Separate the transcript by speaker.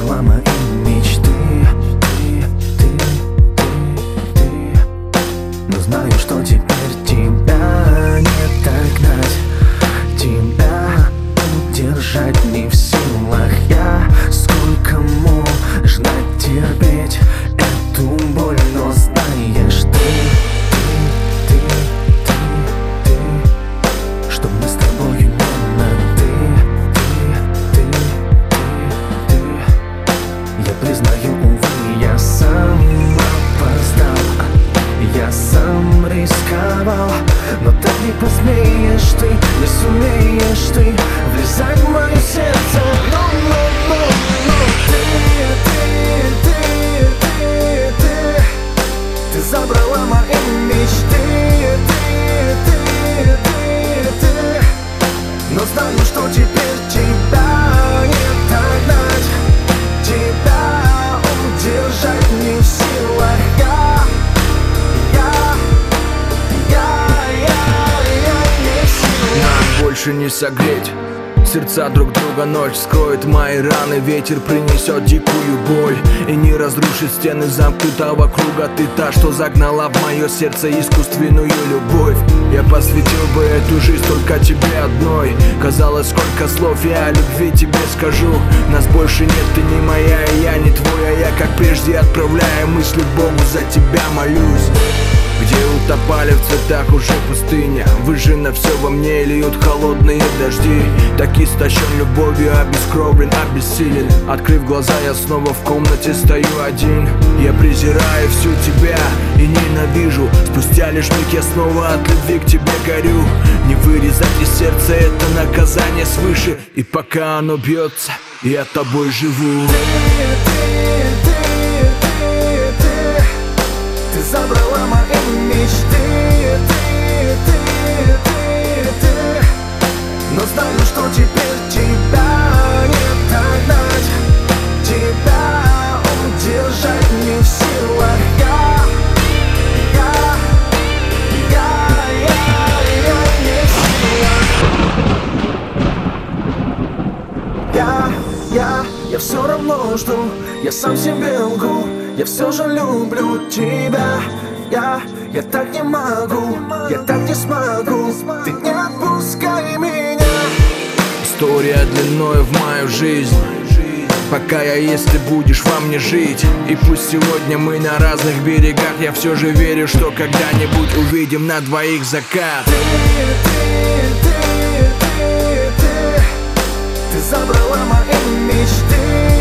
Speaker 1: забрала мои мечты. Ты. Но знаю, что теперь тебя не догнать. Тебя удержать не в силах я. Сколько можно терпеть эту боль, но знаешь ты, что мы с тобой именно ты. Я признаю, увы, я сам опоздал, я сам рисковал, но так не посмеешь ты, не сумеешь ты влезать в мое сердце. Но ты забрала мои мечты. Ты. Но знаю, что теперь тебя не догнать. Тебя удержать не в силах я не в силах.
Speaker 2: Нам больше не согреть сердца друг друга, ночь скроет мои раны, ветер принесет дикую боль и не разрушит стены замкнутого круга. Ты та, что загнала в мое сердце искусственную любовь. Я посвятил бы эту жизнь только тебе одной. Казалось, сколько слов я о любви тебе скажу. Нас больше нет, ты не моя, и я не твой, а я, как прежде, отправляя мысли к Богу, за тебя молюсь. Где утопали в цветах уже пустыня, выжжено все во мне, льют холодные дожди. Так истощен любовью, обескровлен, обессилен. Открыв глаза, я снова в комнате стою один. Я презираю всю тебя и ненавижу. Спустя лишь миг я снова от любви к тебе горю. Не вырезать из сердца это наказание свыше. И пока оно бьется, я тобой живу.
Speaker 1: Ты забрала мои мечты. Ты. Но знаю, что теперь тебя не догнать. Тебя удержать не в силах я не в силах. Я все равно жду, я сам себе лгу. Я все же люблю тебя. Я так не могу, я так не смогу. Ты не отпускай меня.
Speaker 2: История длиною в мою жизнь. Пока я есть, ты будешь во мне жить. И пусть сегодня мы на разных берегах, я все же верю, что когда-нибудь увидим на двоих закат.
Speaker 1: Ты забрала мои мечты.